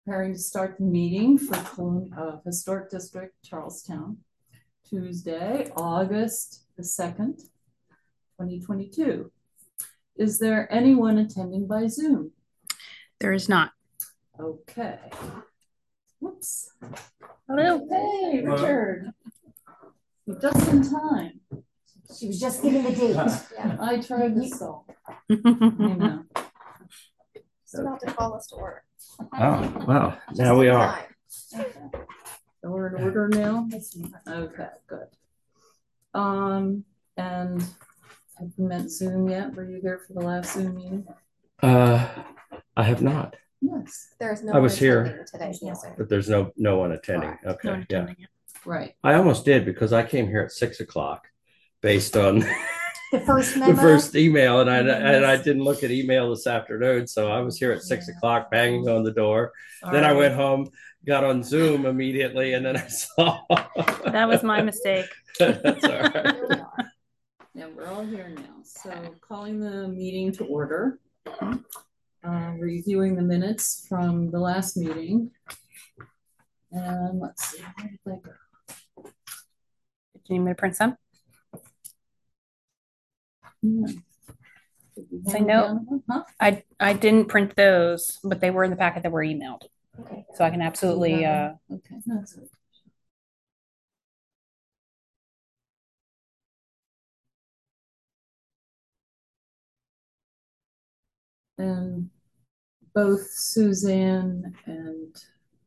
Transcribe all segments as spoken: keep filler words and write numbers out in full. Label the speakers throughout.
Speaker 1: Preparing to start the meeting for Cologne, uh, Historic District, Charlestown, Tuesday, August the second, twenty twenty-two. Is there anyone attending by Zoom?
Speaker 2: There is not.
Speaker 1: Okay. Whoops.
Speaker 2: Hello.
Speaker 1: Hey, Richard. You're just in time.
Speaker 3: She was just giving the date.
Speaker 1: Yeah. I tried to solve. I know.
Speaker 4: Just about to call us to order.
Speaker 5: Oh, well, now we are.
Speaker 1: Okay. So we're in order now? Okay, good. Um, and have you met Zoom yet? Were you there for the last Zoom meeting?
Speaker 5: Uh, I have not.
Speaker 1: Yes.
Speaker 4: There's no
Speaker 5: I was here
Speaker 4: today, answer.
Speaker 5: but there's no no one attending.
Speaker 1: Correct.
Speaker 5: Okay,
Speaker 2: No
Speaker 5: yeah.
Speaker 2: attending it.
Speaker 1: Right.
Speaker 5: I almost did because I came here at six o'clock based on
Speaker 3: The first memo.
Speaker 5: the first email, and I
Speaker 3: Yes.
Speaker 5: and I didn't look at email this afternoon, so I was here at six
Speaker 3: Yeah.
Speaker 5: o'clock, banging on the door.
Speaker 1: All
Speaker 5: then I
Speaker 1: right.
Speaker 5: went home, got on Zoom immediately, and then I saw
Speaker 2: That was my mistake.
Speaker 5: That's all right.
Speaker 4: Here we are.
Speaker 1: Yeah, we're all here now. So calling the meeting to order. Uh, reviewing the minutes from the last meeting. And let's see, where did they go?
Speaker 2: Do you need me to print some?
Speaker 1: Hmm. Did you
Speaker 2: Say
Speaker 1: hand
Speaker 2: no.
Speaker 1: down one? Huh?
Speaker 2: I I didn't print those, but they were in the packet that were emailed.
Speaker 4: Okay.
Speaker 2: So I can absolutely uh
Speaker 1: Okay, that's it. And both Suzanne and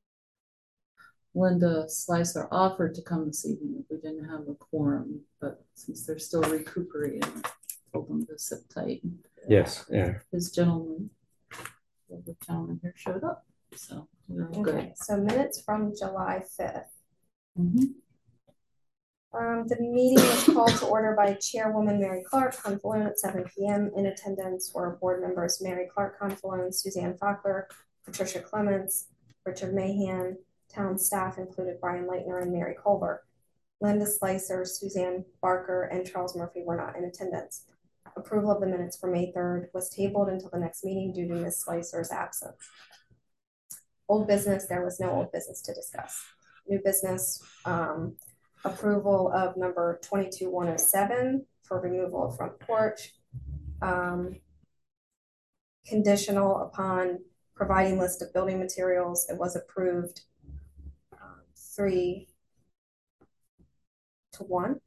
Speaker 1: Linda Slicer offered to come this evening if we didn't have a quorum, but since they're still recuperating, I told them to sit tight.
Speaker 5: Yes, yeah.
Speaker 1: This gentleman, the gentleman here showed up, so we're all good.
Speaker 4: Okay, so minutes from July fifth.
Speaker 1: Mhm.
Speaker 4: Um, the meeting was called to order by Chairwoman Mary Clark Confalone at seven P M In attendance were board members Mary Clark Confalone, Suzanne Fockler, Patricia Clements, Richard Mahan. Town staff included Brian Leitner and Mary Culver. Linda Slicer, Suzanne Barker, and Charles Murphy were not in attendance. Approval of the minutes for May third was tabled until the next meeting due to Miz Slicer's absence. Old business, there was no old business to discuss. New business, um, approval of number twenty-two one oh seven for removal of front porch. Um, conditional upon providing list of building materials. It was approved um, three to one.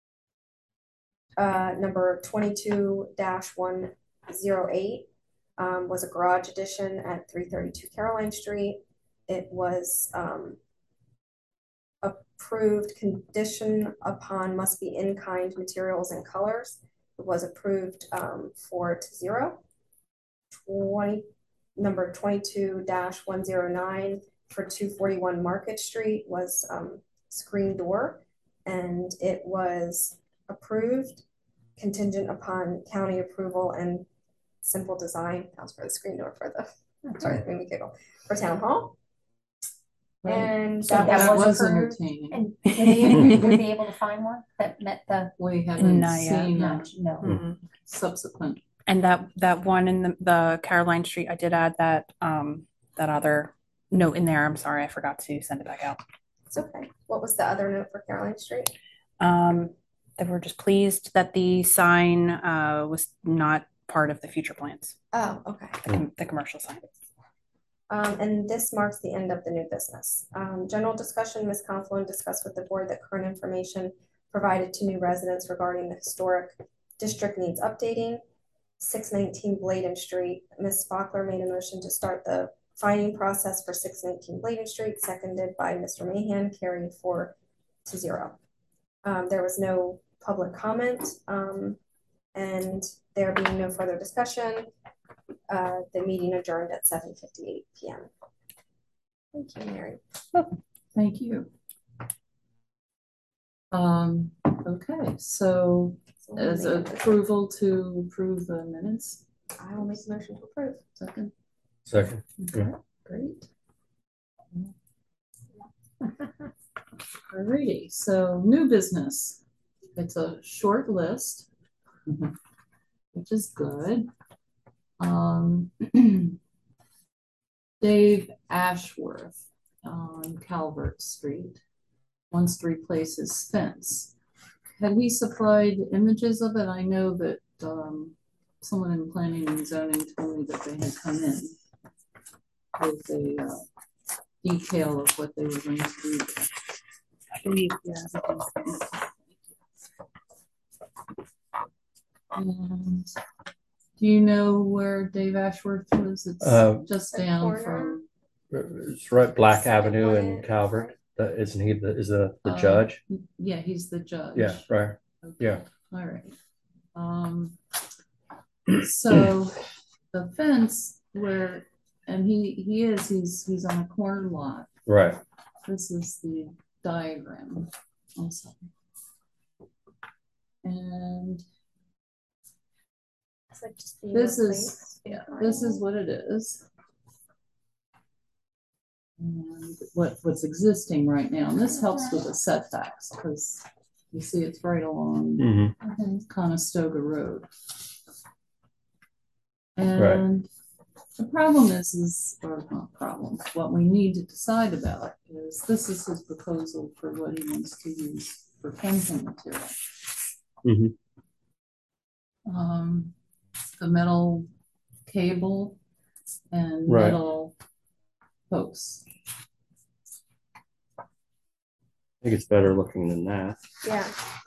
Speaker 4: Uh, number twenty-two dash one oh eight um, was a garage addition at three thirty-two Caroline Street. It was um, approved condition upon must be in-kind materials and colors. It was approved um, four to zero. twenty, number twenty-two dash one oh nine for two forty-one Market Street was um, screen door, and it was approved contingent upon county approval and simple design. That was for the screen door for the, sorry, that made me giggle, for town hall.
Speaker 1: Right.
Speaker 4: And
Speaker 3: So
Speaker 4: that,
Speaker 3: that
Speaker 4: was,
Speaker 3: was
Speaker 1: was
Speaker 3: approved.
Speaker 1: entertaining.
Speaker 3: And would they, would be able to find one that met the
Speaker 1: We haven't
Speaker 2: Not yet.
Speaker 1: seen
Speaker 3: no,
Speaker 1: a
Speaker 3: no.
Speaker 2: mm-mm.
Speaker 1: subsequent.
Speaker 2: And that that one in the, the Caroline Street, I did add that um that other note in there. I'm sorry, I forgot to send it back out.
Speaker 4: it's okay. What was the other note for Caroline Street?
Speaker 2: Um that we're just pleased that the sign uh was not part of the future plans,
Speaker 4: Oh, okay.
Speaker 2: the, com- the commercial sign.
Speaker 4: Um, and this marks the end of the new business. Um, general discussion, Miz Confalone discussed with the board that current information provided to new residents regarding the historic district needs updating. six nineteen Bladen Street, Miz Fockler made a motion to start the finding process for six nineteen Bladen Street, seconded by Mister Mahan, carried four to zero. Um, there was no public comment, um, and there being no further discussion, Uh, the meeting adjourned at seven fifty-eight P M Thank you, Mary.
Speaker 1: Thank you. Um, okay, so
Speaker 4: So
Speaker 1: as
Speaker 4: we'll make a-
Speaker 1: approval to approve the minutes,
Speaker 4: I will make a motion to approve.
Speaker 1: second.
Speaker 5: Second.
Speaker 1: Okay, great. Alrighty, so new business. It's a short list, which is good. Um, Dave Ashworth on Calvert Street wants to replace his fence. Had he supplied images of it? I know that um, someone in planning and zoning told me that they had come in with a uh, detail of what they were going to do.
Speaker 2: I believe, yeah.
Speaker 1: And do you know where Dave Ashworth lives? It's
Speaker 5: Uh,
Speaker 1: just
Speaker 4: the
Speaker 1: down
Speaker 4: corner.
Speaker 1: from.
Speaker 5: It's right Black
Speaker 4: Second
Speaker 5: Avenue
Speaker 4: one
Speaker 5: in
Speaker 4: in.
Speaker 5: Calvert. That isn't he the is the, the
Speaker 1: uh,
Speaker 5: judge?
Speaker 1: Yeah, he's the judge.
Speaker 5: Yeah, right.
Speaker 1: Okay.
Speaker 5: Yeah.
Speaker 1: All right. Um, so the fence where, and he he is he's he's on a corner lot.
Speaker 5: Right.
Speaker 1: This is the diagram. I'm sorry. And
Speaker 4: It's like just being
Speaker 1: this is
Speaker 4: replaced.
Speaker 1: yeah, this is what it is. And what what's existing right now, and this helps with the setbacks because you see it's right along
Speaker 5: Mm-hmm.
Speaker 1: Conestoga Road. And the problem is, is or not problem. What we need to decide about is this is his proposal for what he wants to use for fencing material.
Speaker 5: Mm-hmm.
Speaker 1: Um, the metal cable and
Speaker 5: Right.
Speaker 1: metal posts.
Speaker 5: I think it's better looking than that.
Speaker 4: Yeah.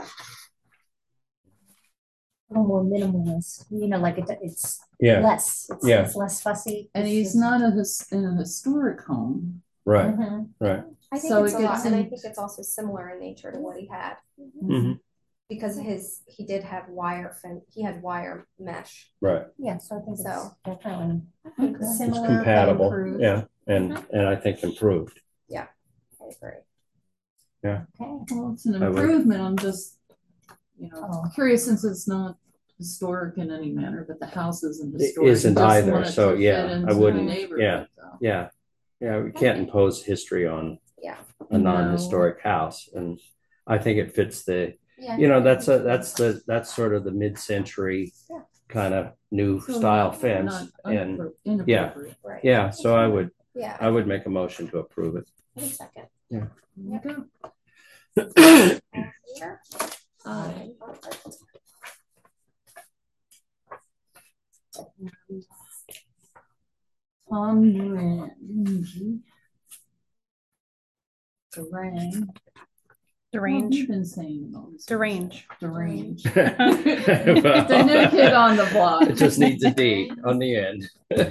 Speaker 3: A little more minimalist, you know, like it, it's
Speaker 5: Yeah.
Speaker 3: less, it's,
Speaker 5: Yeah.
Speaker 3: it's less fussy.
Speaker 1: And
Speaker 3: It's
Speaker 1: he's
Speaker 3: just-
Speaker 1: not a his, in a historic home.
Speaker 5: Right.
Speaker 3: Mhm.
Speaker 5: Right.
Speaker 4: I think
Speaker 1: So
Speaker 4: it's
Speaker 1: it
Speaker 4: a lot,
Speaker 1: gets
Speaker 4: and I
Speaker 1: in-
Speaker 4: think it's also similar in nature to what he had
Speaker 5: Mm-hmm.
Speaker 4: because his he did have wire fin he had wire mesh.
Speaker 5: Right.
Speaker 3: Yeah, so I think it's
Speaker 4: So-
Speaker 3: definitely
Speaker 1: Okay.
Speaker 5: It's
Speaker 3: similar, but
Speaker 5: compatible.
Speaker 3: improved.
Speaker 5: Yeah. And and I think improved.
Speaker 4: I agree.
Speaker 3: Okay.
Speaker 1: Well, it's an
Speaker 5: I would-
Speaker 1: improvement. I'm just, you know,
Speaker 3: Oh.
Speaker 1: curious since it's not historic in any manner, but the house isn't
Speaker 5: It
Speaker 1: historic. You
Speaker 5: isn't
Speaker 1: just
Speaker 5: either,
Speaker 1: want it
Speaker 5: so
Speaker 1: to fit
Speaker 5: yeah, I
Speaker 1: into the
Speaker 5: wouldn't-
Speaker 1: neighborhood,
Speaker 5: yeah.
Speaker 1: though.
Speaker 5: Yeah. Yeah. We can't impose history on
Speaker 4: Yeah.
Speaker 5: a
Speaker 1: No.
Speaker 5: non-historic house, and I think it fits the.
Speaker 4: Yeah.
Speaker 5: You know, that's a that's the that's sort of the mid-century
Speaker 4: Yeah.
Speaker 5: kind of new
Speaker 1: So
Speaker 5: style
Speaker 1: not-
Speaker 5: fence,
Speaker 1: not
Speaker 5: and
Speaker 1: unappro- inappropriate.
Speaker 4: Right.
Speaker 5: yeah. So I would
Speaker 4: Yeah.
Speaker 5: I would make a motion to approve it.
Speaker 4: Wait a second.
Speaker 1: There you go.
Speaker 4: All here.
Speaker 1: Aye. Tom Duran. Duran. What have you
Speaker 2: Derange.
Speaker 1: been saying all this?
Speaker 2: Derange.
Speaker 1: Derange.
Speaker 5: Well,
Speaker 1: The new kid on the block.
Speaker 5: It just needs a D on the end.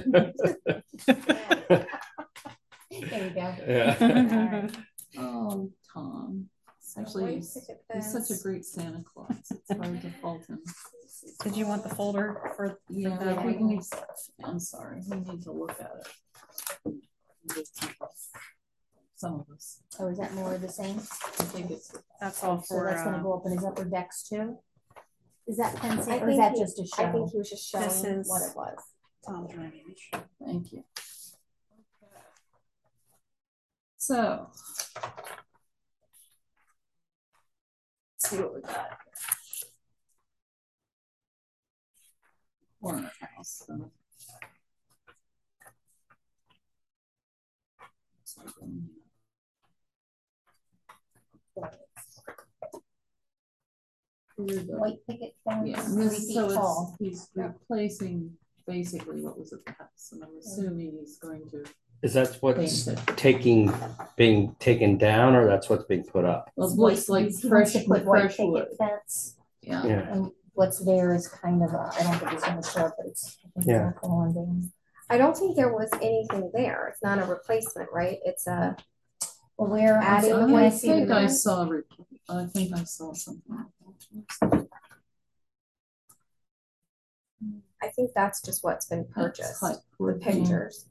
Speaker 3: There you go.
Speaker 5: Yeah.
Speaker 1: Oh, Tom. Actually,
Speaker 4: White
Speaker 1: he's,
Speaker 4: picket
Speaker 1: he's such a
Speaker 4: fence.
Speaker 1: great Santa Claus. It's hard to fault him.
Speaker 2: Did you want the folder for?
Speaker 1: Yeah,
Speaker 2: the-
Speaker 1: we need, I'm sorry, we need to look at it. Some of us,
Speaker 3: Oh, is that more of the same?
Speaker 1: I think it's,
Speaker 2: That's all
Speaker 3: So
Speaker 2: for,
Speaker 3: that's gonna
Speaker 2: uh,
Speaker 3: go up in his upper decks too? Is that fencing
Speaker 4: I
Speaker 3: or is
Speaker 4: think
Speaker 3: that
Speaker 4: he-
Speaker 3: just a
Speaker 4: I think
Speaker 3: show?
Speaker 4: he was just
Speaker 2: This
Speaker 4: showing
Speaker 2: is-
Speaker 4: what it was.
Speaker 2: Tom's range.
Speaker 1: thank you. So. Let's see what we got. Corner house. so. Here's the-
Speaker 3: White picket fence,
Speaker 1: Yeah,
Speaker 3: three
Speaker 1: this,
Speaker 3: feet
Speaker 1: so it's,
Speaker 3: tall.
Speaker 1: he's replacing basically what was at the house, and I'm assuming he's going to
Speaker 5: Is that what's
Speaker 1: paint it.
Speaker 5: taking being taken down, or that's what's being put up?
Speaker 1: Well, it
Speaker 3: White-
Speaker 1: looks like
Speaker 3: he wants to
Speaker 1: fresh,
Speaker 3: put white
Speaker 1: fresh wood,
Speaker 3: picket fence,
Speaker 1: yeah.
Speaker 5: Yeah.
Speaker 3: and what's there is kind of a, I don't think it's gonna show, but it's. I think
Speaker 5: Yeah.
Speaker 3: it's a lawn down.
Speaker 4: I don't think there was anything there. It's not a replacement, right? It's a
Speaker 3: Well, where, I'm
Speaker 4: Adding
Speaker 3: so-
Speaker 4: the
Speaker 3: can I
Speaker 1: I
Speaker 4: white
Speaker 3: see the
Speaker 1: think I
Speaker 3: minutes?
Speaker 1: saw, re- I think I saw something. like that.
Speaker 4: I think that's just what's been
Speaker 1: That's
Speaker 4: purchased.
Speaker 1: like
Speaker 4: The
Speaker 1: wood paint.
Speaker 4: pictures.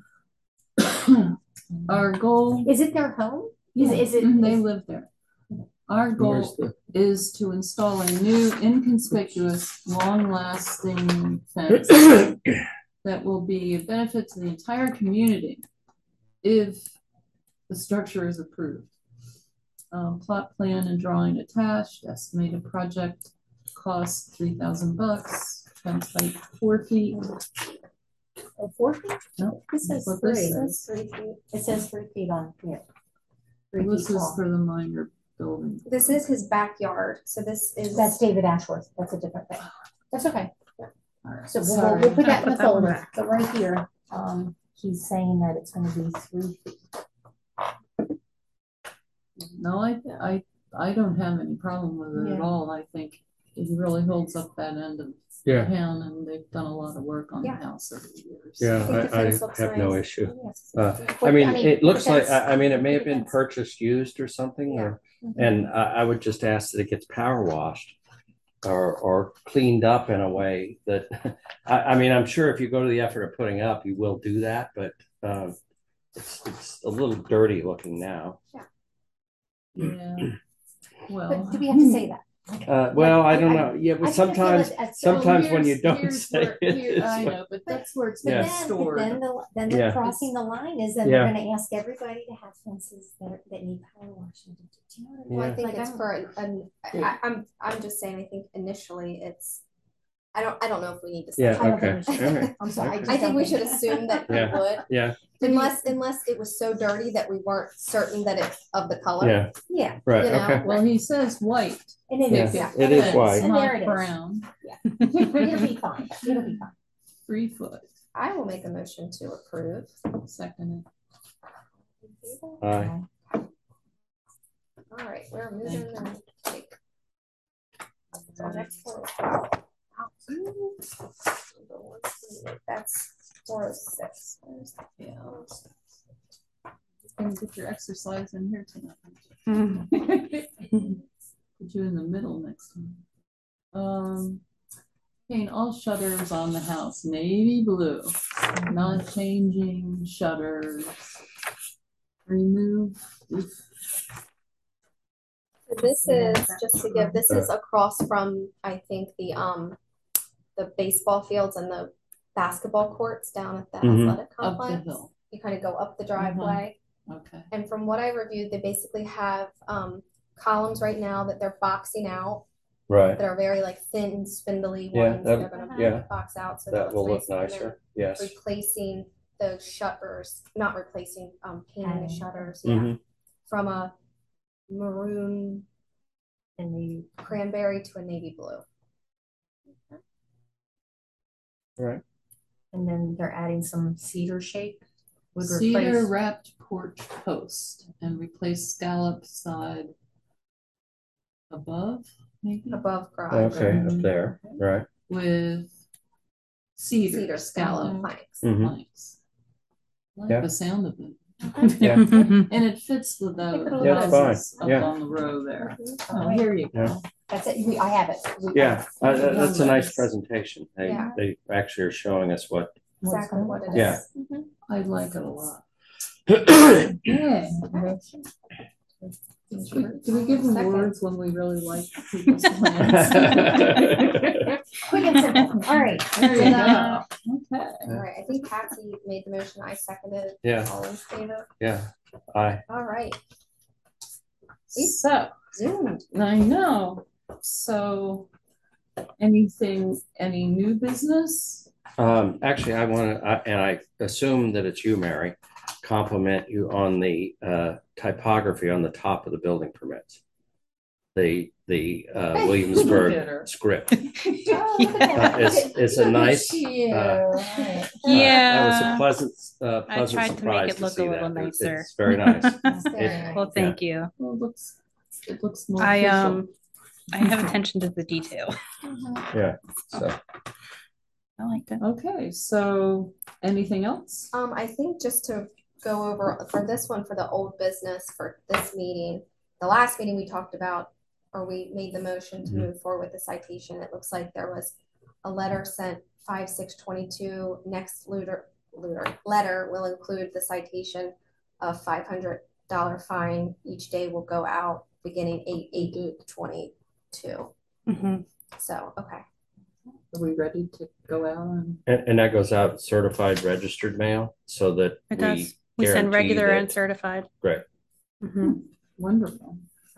Speaker 1: Our goal.
Speaker 3: Is it their home? Is
Speaker 1: Yeah,
Speaker 3: it, is it?
Speaker 1: mhm, They
Speaker 3: is-
Speaker 1: live there. Our
Speaker 5: Where's
Speaker 1: goal
Speaker 5: the
Speaker 1: is to install a new inconspicuous, long-lasting fence that will be a benefit to the entire community if the structure is approved. Um, plot plan and drawing attached, estimated project cost three thousand bucks, fence height four feet.
Speaker 3: Oh, four feet?
Speaker 1: No,
Speaker 3: This says
Speaker 1: what this
Speaker 3: three.
Speaker 1: says.
Speaker 4: Three feet.
Speaker 3: It says three feet on here. Three
Speaker 1: This
Speaker 3: feet
Speaker 1: is
Speaker 3: tall.
Speaker 1: for the minor building.
Speaker 4: This is his backyard, so this is.
Speaker 3: That's David Ashworth. That's a different thing. That's okay.
Speaker 1: All right,
Speaker 3: So we'll,
Speaker 1: sorry.
Speaker 3: we'll put that in the
Speaker 2: Put that one
Speaker 3: folder.
Speaker 2: back.
Speaker 3: But right here, um, he's saying that it's gonna be three feet.
Speaker 1: No, I, I, I don't have any problem with it at
Speaker 3: Yeah.
Speaker 1: all. I think it really holds up that end of
Speaker 5: Yeah.
Speaker 1: town, and they've done a lot of work on the
Speaker 4: Yeah.
Speaker 1: house over the years.
Speaker 5: Yeah,
Speaker 4: think the
Speaker 5: I, I
Speaker 4: fence looks
Speaker 5: have no
Speaker 4: nice.
Speaker 5: issue.
Speaker 4: Yes.
Speaker 5: Uh,
Speaker 3: Well,
Speaker 5: I mean,
Speaker 3: I mean,
Speaker 5: it looks
Speaker 3: the
Speaker 5: like,
Speaker 3: fence-
Speaker 5: I, I mean, it may have
Speaker 3: the
Speaker 5: been
Speaker 3: fence.
Speaker 5: purchased used or something,
Speaker 4: Yeah.
Speaker 5: or, and I, I would just ask that it gets power washed or, or cleaned up in a way that, I, I mean, I'm sure if you go to the effort of putting up, you will do that, but, um, it's, it's a little dirty looking now.
Speaker 1: Yeah, well.
Speaker 3: But do we have to say that?
Speaker 5: Uh, well, I don't
Speaker 3: I-
Speaker 5: know. Yeah,
Speaker 3: I
Speaker 5: but
Speaker 3: think I feel
Speaker 5: sometimes,
Speaker 3: it at-
Speaker 1: Well,
Speaker 5: sometimes when you
Speaker 1: here's-
Speaker 5: don't
Speaker 1: here's
Speaker 5: say
Speaker 1: where-
Speaker 5: it,
Speaker 1: here-
Speaker 5: it's
Speaker 1: I
Speaker 5: like-
Speaker 1: know, but that's where it's
Speaker 3: But
Speaker 1: been
Speaker 5: Yeah.
Speaker 3: then,
Speaker 1: stored.
Speaker 3: then the, then the
Speaker 5: Yeah.
Speaker 3: crossing the line is then
Speaker 5: Yeah.
Speaker 3: we're gonna ask everybody to have fences that, that need power washing. Do you know what I mean?
Speaker 4: Well, I
Speaker 5: Yeah.
Speaker 4: think
Speaker 3: Like,
Speaker 4: it's
Speaker 3: I'm-
Speaker 4: for an, an I, I'm, I'm just saying, I think initially it's, I don't, I don't know if we need to say.
Speaker 5: Yeah,
Speaker 3: I don't
Speaker 5: okay.
Speaker 3: think we should.
Speaker 5: All right.
Speaker 3: I'm sorry. I
Speaker 5: Okay.
Speaker 3: just
Speaker 4: I think
Speaker 3: don't
Speaker 4: we should assume that we
Speaker 5: Yeah.
Speaker 4: would,
Speaker 5: Yeah,
Speaker 4: unless, unless it was so dirty that we weren't certain that it's of the color.
Speaker 5: yeah,
Speaker 3: Yeah,
Speaker 5: right,
Speaker 4: You know,
Speaker 5: okay.
Speaker 1: Well, he says white.
Speaker 3: and it
Speaker 5: Yeah.
Speaker 3: is.
Speaker 4: Yeah.
Speaker 5: It is
Speaker 1: fence,
Speaker 5: white.
Speaker 3: And there
Speaker 1: Not
Speaker 3: it is.
Speaker 1: brown,
Speaker 3: It'll be fine. It'll be fine.
Speaker 1: three foot,
Speaker 4: I will make a motion to approve.
Speaker 1: second.
Speaker 5: Aye.
Speaker 4: All right, we're moving and take. So next one is That's four oh six. Where's that?
Speaker 1: Yeah. Gonna get your exercise in here tonight.
Speaker 2: Mhm.
Speaker 1: Put you in the middle next time. Um, paint all shutters on the house navy blue, not changing shutters. Remove. oof.
Speaker 4: So This is, just to give, this is across from, I think, the, um, the baseball fields and the basketball courts down at the
Speaker 5: Mhm.
Speaker 4: athletic
Speaker 1: Up the
Speaker 4: complex.
Speaker 1: hill.
Speaker 4: You kind of go up the driveway.
Speaker 1: Okay.
Speaker 4: And from what I reviewed, they basically have, um, columns right now that they're boxing out,
Speaker 5: Right.
Speaker 4: that are very like thin, spindly
Speaker 5: Yeah,
Speaker 4: ones.
Speaker 5: that-
Speaker 4: They're gonna
Speaker 5: yeah.
Speaker 4: box out, so
Speaker 5: That
Speaker 4: they'll
Speaker 5: will look
Speaker 4: replace them, and then
Speaker 5: nicer. Yes.
Speaker 4: replacing the shutters, not replacing, um, painting the
Speaker 3: Adding.
Speaker 4: shutters, yeah,
Speaker 5: Mhm.
Speaker 4: from a maroon
Speaker 3: And the
Speaker 4: cranberry to a navy blue.
Speaker 5: Right.
Speaker 3: and then they're adding some cedar shape. Would
Speaker 1: Cedar
Speaker 3: replace.
Speaker 1: wrapped porch post and replace scallop side above, maybe,
Speaker 4: Above garage.
Speaker 5: Okay, up there, right.
Speaker 1: with cedar,
Speaker 4: Cedar
Speaker 1: scallop
Speaker 4: scallop planks.
Speaker 5: Mhm.
Speaker 1: planks. I
Speaker 5: Yeah.
Speaker 1: like the sound of it.
Speaker 5: Yeah.
Speaker 1: And it fits with the
Speaker 3: Keep it a
Speaker 1: the
Speaker 3: little
Speaker 1: houses
Speaker 5: bit.
Speaker 1: up
Speaker 5: Yeah.
Speaker 1: on the row there.
Speaker 4: Mhm.
Speaker 1: Oh, here you
Speaker 5: Yeah.
Speaker 1: go.
Speaker 3: That's it. We, I have it. We-
Speaker 5: Yeah, uh, that- that's a nice
Speaker 1: Nice.
Speaker 5: presentation. They,
Speaker 4: Yeah.
Speaker 5: they actually are showing us what.
Speaker 4: Exactly what it is.
Speaker 5: Yeah.
Speaker 4: Mhm.
Speaker 1: I like it a lot.
Speaker 5: Yeah.
Speaker 1: Yeah. Do we give
Speaker 4: Second.
Speaker 1: awards when we really like people's plans?
Speaker 3: Quick and simple. All right.
Speaker 1: There you
Speaker 3: Ta-da.
Speaker 1: go. Okay.
Speaker 4: All right, I think Patsy made the motion, I seconded.
Speaker 5: Yeah.
Speaker 4: All in favor?
Speaker 5: Yeah, aye.
Speaker 4: All right,
Speaker 1: So,
Speaker 4: zoomed.
Speaker 1: I know. So, anything, any new business?
Speaker 5: Um, actually, I want to, and I assume that it's you, Mary, compliment you on the uh, typography on the top of the building permits. The, the uh,
Speaker 1: Look at her.
Speaker 5: Williamsburg script.
Speaker 4: Oh, look at
Speaker 5: Uh,
Speaker 4: that.
Speaker 5: It's, it's a nice.
Speaker 1: You.
Speaker 5: uh,
Speaker 3: All right.
Speaker 5: Uh, That was a
Speaker 2: Yeah.
Speaker 5: pleasant, uh,
Speaker 2: I
Speaker 5: pleasant
Speaker 2: tried to make
Speaker 5: surprise
Speaker 2: it
Speaker 5: to
Speaker 2: look a
Speaker 5: see
Speaker 2: little
Speaker 5: that. It's-
Speaker 2: nicer.
Speaker 5: It's very nice.
Speaker 4: That's very
Speaker 5: It-
Speaker 4: nice.
Speaker 2: Well, thank you.
Speaker 1: Well, it looks, it looks more
Speaker 2: I
Speaker 1: official.
Speaker 2: um I have attention to the detail.
Speaker 4: Mhm.
Speaker 5: Yeah, so,
Speaker 2: I like that.
Speaker 1: Okay, so anything else?
Speaker 4: Um, I think just to go over for this one, for the old business for this meeting, the last meeting we talked about, or we made the motion to
Speaker 5: Mhm.
Speaker 4: move forward with the citation. It looks like there was a letter sent five, six, twenty-two. Next looter, looter, letter will include the citation of five hundred dollar fine. Each day will go out beginning eight, eight, twenty-two.
Speaker 2: Mhm.
Speaker 4: So, okay.
Speaker 1: Are we ready to go out and?
Speaker 5: and, and that goes out certified registered mail so that
Speaker 2: It
Speaker 5: we
Speaker 2: does. We send
Speaker 5: guarantee
Speaker 2: regular
Speaker 5: that-
Speaker 2: and certified.
Speaker 5: Great.
Speaker 2: Mhm.
Speaker 1: Wonderful.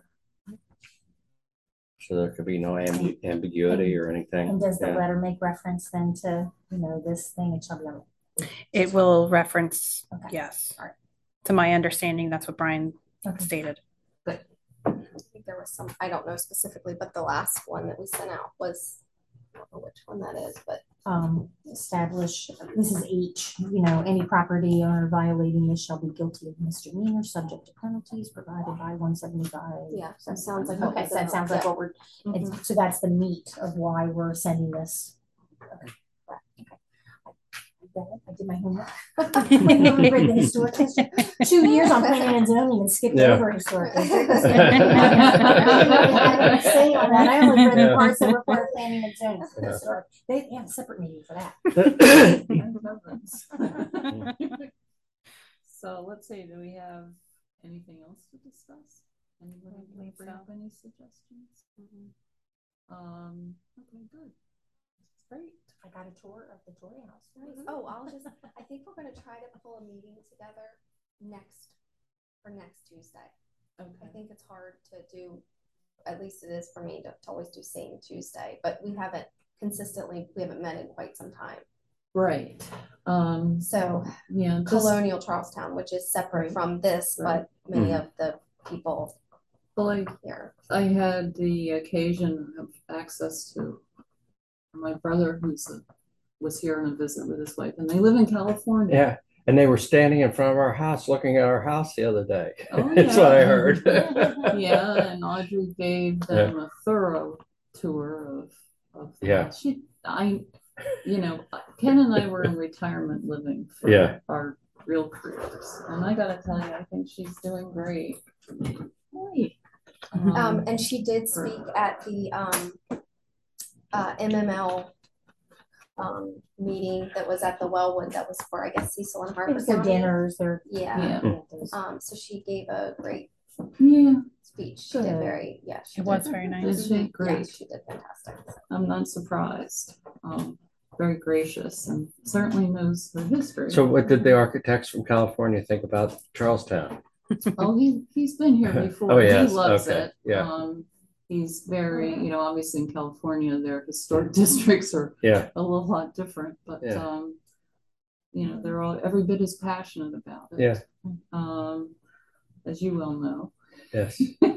Speaker 5: So there could be no ambu- ambiguity or anything.
Speaker 3: And does the
Speaker 5: Yeah.
Speaker 3: letter make reference then to, you know, this thing? It shall be on
Speaker 2: It will reference,
Speaker 3: Okay.
Speaker 2: yes.
Speaker 3: All right.
Speaker 2: To my understanding, that's what Brian
Speaker 3: Okay.
Speaker 2: stated.
Speaker 4: I think there was some, I don't know specifically, but the last one that we sent out was, I don't know which one that is, but
Speaker 3: Um, establish, this is H, you know, any property owner violating this shall be guilty of misdemeanor, subject to penalties provided by one seventy-five.
Speaker 4: yeah, that sounds like. what
Speaker 3: Okay,
Speaker 4: was
Speaker 3: so
Speaker 4: in
Speaker 3: that
Speaker 4: the-
Speaker 3: sounds like
Speaker 4: yeah.
Speaker 3: what we're,
Speaker 1: Mhm.
Speaker 3: it's- so that's the meat of why we're sending this. Okay. I did my homework. We read the historic district. Two years on planning and zoning and skipped
Speaker 5: Yeah.
Speaker 3: over historic district. I didn't really have to say on that. I only read the
Speaker 5: Yeah.
Speaker 3: parts that were part of planning and zoning.
Speaker 5: Yeah.
Speaker 3: Historic. They have a separate meeting for that.
Speaker 1: So let's see, do we have anything else to discuss? Anybody
Speaker 2: believe
Speaker 1: bring
Speaker 2: so.
Speaker 1: up any suggestions? Um, okay, good. That's great.
Speaker 3: I got a tour of the Tory House.
Speaker 4: Oh, I'll just, I think we're gonna try to pull a meeting together next, for next Tuesday. I
Speaker 1: Okay.
Speaker 4: think it's hard to do, at least it is for me to, to always do same Tuesday, but we haven't consistently, we haven't met in quite some time.
Speaker 1: Right. Um,
Speaker 4: So
Speaker 1: yeah, just,
Speaker 4: Colonial Charlestown, which is separate
Speaker 1: Right.
Speaker 4: from this,
Speaker 1: Right.
Speaker 4: but many
Speaker 5: Mhm.
Speaker 4: of the people
Speaker 1: well, I,
Speaker 4: here.
Speaker 1: I had the occasion of access to my brother who's a, was here on a visit with his wife, and they live in California.
Speaker 5: Yeah, and they were standing in front of our house, looking at our house the other day.
Speaker 1: Oh,
Speaker 5: That's what I
Speaker 1: yeah.
Speaker 5: heard.
Speaker 1: Yeah, and Audrey gave them a thorough tour of, of the
Speaker 5: Yeah.
Speaker 1: house. She, I, you know, Ken and I were in retirement living for
Speaker 5: Yeah.
Speaker 1: our real careers, and I gotta tell you, I think she's doing great. Great.
Speaker 4: Um, and she did speak at the, um, uh, M M L um, meeting that was at the Wellwood, that was for, I guess, Cecil and
Speaker 3: It
Speaker 4: Harper.
Speaker 3: was their
Speaker 4: County.
Speaker 3: dinners, their.
Speaker 4: Yeah.
Speaker 1: Yeah.
Speaker 3: yeah, those-
Speaker 4: Um, so she gave a great
Speaker 1: Yeah,
Speaker 4: speech. She did
Speaker 3: Good.
Speaker 4: very, yeah. She
Speaker 2: It
Speaker 4: did-
Speaker 2: was very
Speaker 1: did
Speaker 2: nice.
Speaker 1: she?
Speaker 4: Yeah,
Speaker 1: Great.
Speaker 4: she did fantastic.
Speaker 1: I'm not surprised. Um, very gracious and certainly knows her history.
Speaker 5: So what did the architects from California think about Charlestown?
Speaker 1: Oh, he, he's been here before.
Speaker 5: Oh, yes,
Speaker 1: He loves
Speaker 5: okay,
Speaker 1: it.
Speaker 5: yeah.
Speaker 1: Um, he's very, you know, obviously in California, their historic districts are
Speaker 5: Yeah,
Speaker 1: a little lot different, but,
Speaker 5: Yeah.
Speaker 1: um, you know, they're all every bit as passionate about it.
Speaker 5: yeah,
Speaker 1: Um, as you well know.
Speaker 5: yes.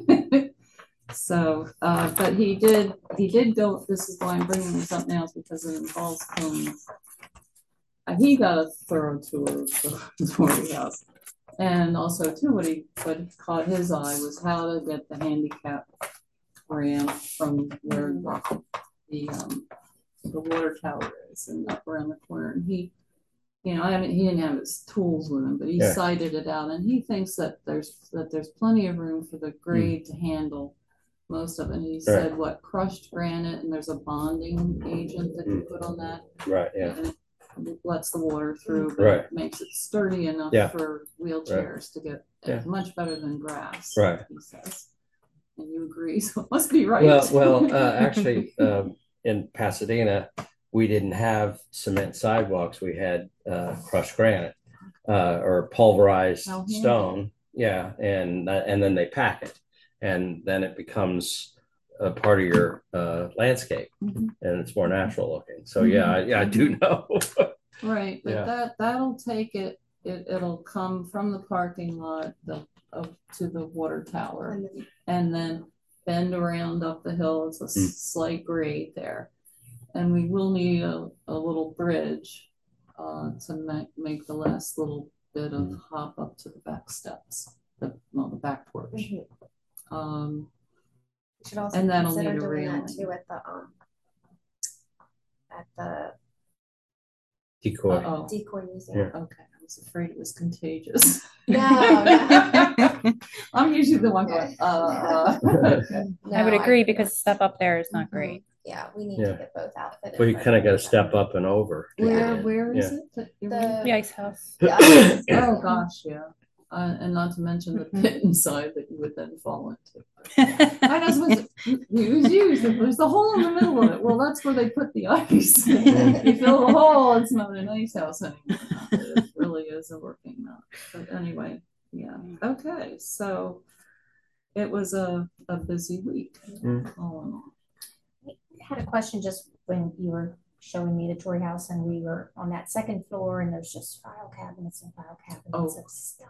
Speaker 1: So, uh, but he did, he did go, this is why I'm bringing this up now, because it involves Coons. Uh, he got a thorough tour of the Tory House. And also too, what he, what caught his eye was how to get the handicap ramp from where the, the, um, the water tower is and up around the corner. And he, you know, I mean, he didn't have his tools with him, but he
Speaker 5: Yeah.
Speaker 1: cited it out, and he thinks that there's, that there's plenty of room for the grade to handle most of it. And he said, what, crushed granite, and there's a bonding agent that you put on that.
Speaker 5: Right, yeah,
Speaker 1: And it lets the water through, but
Speaker 5: Right.
Speaker 1: it makes it sturdy enough
Speaker 5: Yeah.
Speaker 1: for wheelchairs to get
Speaker 5: Yeah.
Speaker 1: much better than grass.
Speaker 5: Right.
Speaker 1: He says, and you agree, so it must be right.
Speaker 5: Well, well, uh, actually, um, in Pasadena, we didn't have cement sidewalks. We had uh, crushed granite uh, or pulverized
Speaker 1: How handy.
Speaker 5: stone. Yeah, and uh, and then they pack it, and then it becomes a part of your uh, landscape,
Speaker 1: Mhm.
Speaker 5: and it's more natural looking. So yeah, I, yeah, I do know.
Speaker 1: Right, but
Speaker 5: Yeah.
Speaker 1: that, that'll take it, it, it'll come from the parking lot, the, up to the water tower.
Speaker 4: And then-
Speaker 1: And then bend around up the hill. It's a
Speaker 5: Mm.
Speaker 1: slight grade there. And we will need a, a little bridge uh, to make, make the last little bit of
Speaker 5: Mm.
Speaker 1: hop up to the back steps, the, well, the back porch.
Speaker 4: Mhm.
Speaker 1: Um,
Speaker 4: We should also
Speaker 1: And that'll
Speaker 4: consider
Speaker 1: need a
Speaker 4: doing that
Speaker 1: railing.
Speaker 4: too at the, um, at the
Speaker 5: Decoy.
Speaker 1: uh-oh,
Speaker 4: decoy museum.
Speaker 5: Yeah.
Speaker 1: okay, I was afraid it was contagious.
Speaker 4: No, no.
Speaker 1: I'm usually the one going, uh, okay.
Speaker 2: I would
Speaker 4: No,
Speaker 2: agree because the step up there is not
Speaker 1: Mhm.
Speaker 2: great.
Speaker 4: Yeah, we need
Speaker 5: Yeah.
Speaker 4: to get both outfitted.
Speaker 5: Well, you
Speaker 4: for
Speaker 5: kind of got to
Speaker 4: the-
Speaker 5: step up and over. to
Speaker 1: Where,
Speaker 5: get in.
Speaker 1: where is
Speaker 5: Yeah.
Speaker 1: it? that you're
Speaker 4: The-
Speaker 2: The ice house.
Speaker 4: Yeah.
Speaker 1: Oh, gosh, yeah. Uh, and not to mention the
Speaker 2: Mhm.
Speaker 1: pit inside that you would then fall into. I know, supposed to use, use, there's the hole in the middle of it. Well, that's where they put the ice. You fill the hole, it's not an ice house anymore. It really is a working now. But anyway, yeah, okay, so it was a, a busy week.
Speaker 5: Mm.
Speaker 1: All in all.
Speaker 3: I had a question just when you were showing me the Troy House, and we were on that second floor, and there's just file cabinets and file cabinets
Speaker 1: Oh.
Speaker 3: of stuff.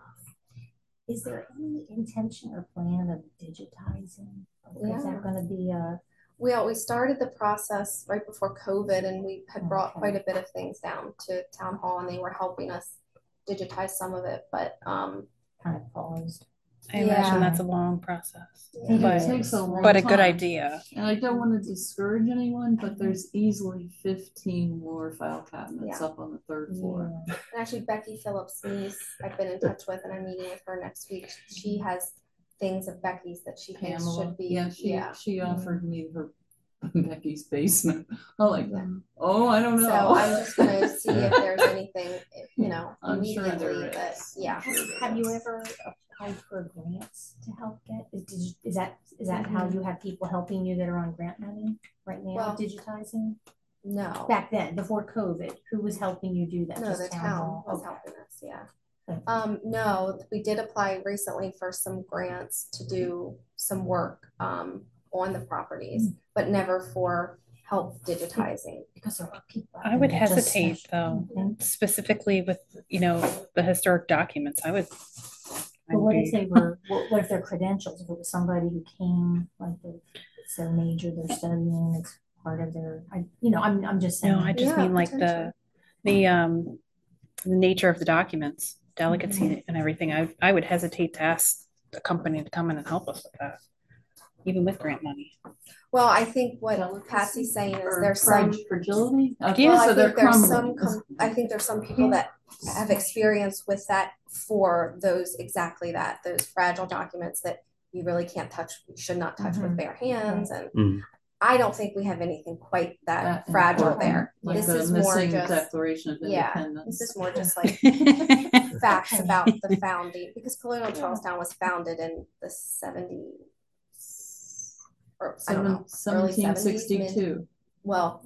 Speaker 3: Is there any intention or plan of digitizing? Is
Speaker 4: Yeah.
Speaker 3: that gonna be a,
Speaker 4: We, we started the process right before COVID, and we had brought
Speaker 3: Okay.
Speaker 4: quite a bit of things down to town hall, and they were helping us digitize some of it, but, um,
Speaker 3: kind of paused?
Speaker 2: I imagine
Speaker 4: Yeah.
Speaker 2: that's a long process,
Speaker 1: It
Speaker 2: but,
Speaker 1: takes a long
Speaker 2: but a good
Speaker 1: time.
Speaker 2: idea.
Speaker 1: And I don't want to discourage anyone, but there's easily fifteen more file cabinets
Speaker 4: Yeah.
Speaker 1: up on the third floor.
Speaker 3: Yeah.
Speaker 4: and actually Becky Phillips' niece, I've been in touch with, and I'm meeting with her next week. She has things of Becky's that she thinks
Speaker 1: Pamela,
Speaker 4: should be,
Speaker 1: yeah, she,
Speaker 4: yeah.
Speaker 1: she offered me her Becky's basement. I'm like,
Speaker 4: Yeah.
Speaker 1: oh, I don't
Speaker 4: So
Speaker 1: know.
Speaker 4: I'm just gonna see if there's anything, you know,
Speaker 1: I'm sure there
Speaker 4: immediately that,
Speaker 1: is.
Speaker 4: yeah.
Speaker 1: I'm sure
Speaker 3: Have
Speaker 1: there
Speaker 3: you
Speaker 1: is.
Speaker 3: ever applied for grants to help get, is, did you- is that, is that how you have people helping you that are on grant money right now,
Speaker 4: Well,
Speaker 3: digitizing?
Speaker 4: No,
Speaker 3: Back then, before COVID, who was helping you do that?
Speaker 4: no,
Speaker 3: Just
Speaker 4: the
Speaker 3: town
Speaker 4: town
Speaker 3: hall?
Speaker 4: was
Speaker 3: Okay.
Speaker 4: helping us, yeah.
Speaker 3: Okay.
Speaker 4: Um, no, we did apply recently for some grants to do some work, um, on the properties, but never for help digitizing.
Speaker 3: Because there are people. out
Speaker 2: I
Speaker 3: there
Speaker 2: would
Speaker 3: that just
Speaker 2: hesitate
Speaker 3: have-
Speaker 2: though,
Speaker 3: Mhm.
Speaker 2: specifically with, you know, the historic documents. I would.
Speaker 3: But what if
Speaker 2: I'd
Speaker 3: they were, what, what if their credentials, if it was somebody who came, like, the- it's their major, they're studying, it's part of their, I, you know, I'm, I'm just
Speaker 2: be-
Speaker 3: saying.
Speaker 2: No, I just
Speaker 4: Yeah,
Speaker 2: mean like
Speaker 4: potentially.
Speaker 2: the, the, um, the nature of the documents, delicacy
Speaker 3: Mm-hmm.
Speaker 2: and everything. I, I would hesitate to ask the company to come in and help us with that, even with grant money.
Speaker 4: Well, I think what
Speaker 1: Delicacy
Speaker 4: Patsy's saying is
Speaker 1: or
Speaker 4: there's some,
Speaker 1: frag- fragility. Okay,
Speaker 2: Yeah.
Speaker 4: well, I
Speaker 1: so they're
Speaker 4: think there's
Speaker 1: crumbling.
Speaker 4: some, com- I think there's some people that have experience with that for those, exactly that, those fragile documents that you really can't touch, you should not touch with
Speaker 3: Mhm.
Speaker 4: bare hands, and
Speaker 5: Mm.
Speaker 4: I don't think we have anything quite that
Speaker 1: That
Speaker 4: fragile
Speaker 1: important,
Speaker 4: there.
Speaker 1: Like
Speaker 4: This
Speaker 1: the
Speaker 4: is more
Speaker 1: missing
Speaker 4: just,
Speaker 1: Declaration of
Speaker 4: yeah,
Speaker 1: Independence.
Speaker 4: this is more just like facts about the founding, because Colonial Charlestown was founded in the seventies, or I don't know, early
Speaker 1: Seventeen
Speaker 4: seventies, mid,
Speaker 1: sixty-two.
Speaker 4: well,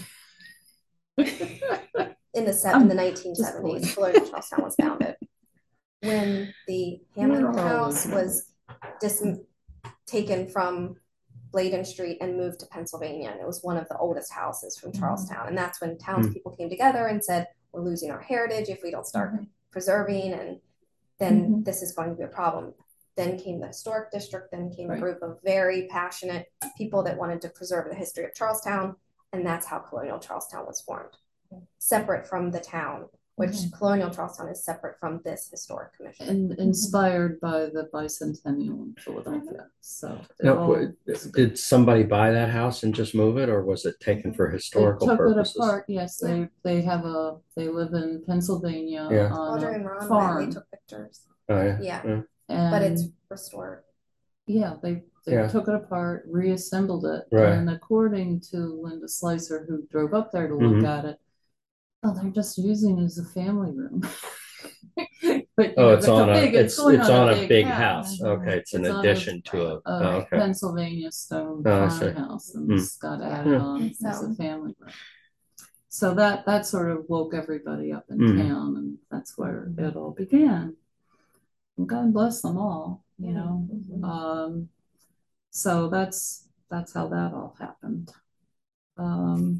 Speaker 4: in the se-
Speaker 1: I'm
Speaker 4: in the nineteen
Speaker 1: just
Speaker 4: seventies,
Speaker 1: pulling.
Speaker 4: Colonial Charlestown was founded. When the Hammond
Speaker 1: Where are all
Speaker 4: House
Speaker 1: those
Speaker 4: was dis- taken from Bladen Street and moved to Pennsylvania, and it was one of the oldest houses from Charlestown, and that's when townspeople came together and said, we're losing our heritage if we don't start preserving, and then
Speaker 1: Mhm.
Speaker 4: this is going to be a problem. Then came the historic district, then came a
Speaker 1: Right.
Speaker 4: group of very passionate people that wanted to preserve the history of Charlestown, and that's how Colonial Charlestown was formed. Separate from the town, which Colonial Charlestown is separate from this historic commission.
Speaker 1: And inspired by the bicentennial in Philadelphia, so. it
Speaker 5: Now,
Speaker 1: all-
Speaker 5: what- did somebody buy that house and just move it, or was it taken for
Speaker 1: They
Speaker 5: historical
Speaker 1: took it
Speaker 5: purposes?
Speaker 1: apart, yes, they, they have a, they live in Pennsylvania
Speaker 5: Yeah.
Speaker 1: on
Speaker 4: Audrey and
Speaker 1: a
Speaker 4: Ron went,
Speaker 1: farm.
Speaker 4: they took pictures.
Speaker 5: Oh, yeah.
Speaker 4: Yeah, but it's
Speaker 1: And,
Speaker 4: restored.
Speaker 1: yeah, they, they
Speaker 5: Yeah.
Speaker 1: took it apart, reassembled it.
Speaker 5: Right.
Speaker 1: And according to Linda Slicer, who drove up there to look
Speaker 5: Mhm.
Speaker 1: at it, oh, they're just using it as a family room. But, you
Speaker 5: Oh,
Speaker 1: know,
Speaker 5: it's on a,
Speaker 1: big-
Speaker 5: it's,
Speaker 1: going
Speaker 5: it's on a big house.
Speaker 1: Mhm.
Speaker 5: Okay, it's an
Speaker 1: It's on a-
Speaker 5: addition to a,
Speaker 1: a
Speaker 5: oh, okay.
Speaker 1: Pennsylvania stone
Speaker 5: Oh, I see.
Speaker 1: farmhouse, and
Speaker 5: Hmm.
Speaker 1: it's got added
Speaker 5: Yeah.
Speaker 1: on as a
Speaker 4: So-
Speaker 1: family room. So that, that sort of woke everybody up in
Speaker 5: Hmm.
Speaker 1: town, and that's where it all began. And God bless them all, you know. Um, so that's, that's how that all happened. Um,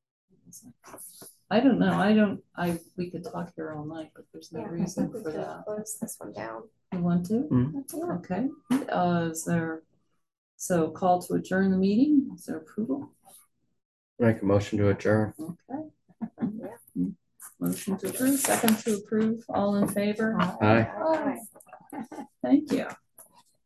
Speaker 1: I don't know, I don't, I, we could talk here all night, but there's no
Speaker 4: Yeah, I
Speaker 1: reason
Speaker 4: think we
Speaker 1: for
Speaker 4: could
Speaker 1: that.
Speaker 4: close this one down.
Speaker 1: You want to?
Speaker 5: Mhm.
Speaker 1: Okay, uh, is there, so call to adjourn the meeting, is there approval?
Speaker 5: Make a motion to adjourn.
Speaker 1: Okay. Motion to approve, second to approve, all in favor?
Speaker 5: Aye.
Speaker 4: Aye.
Speaker 1: Thank you.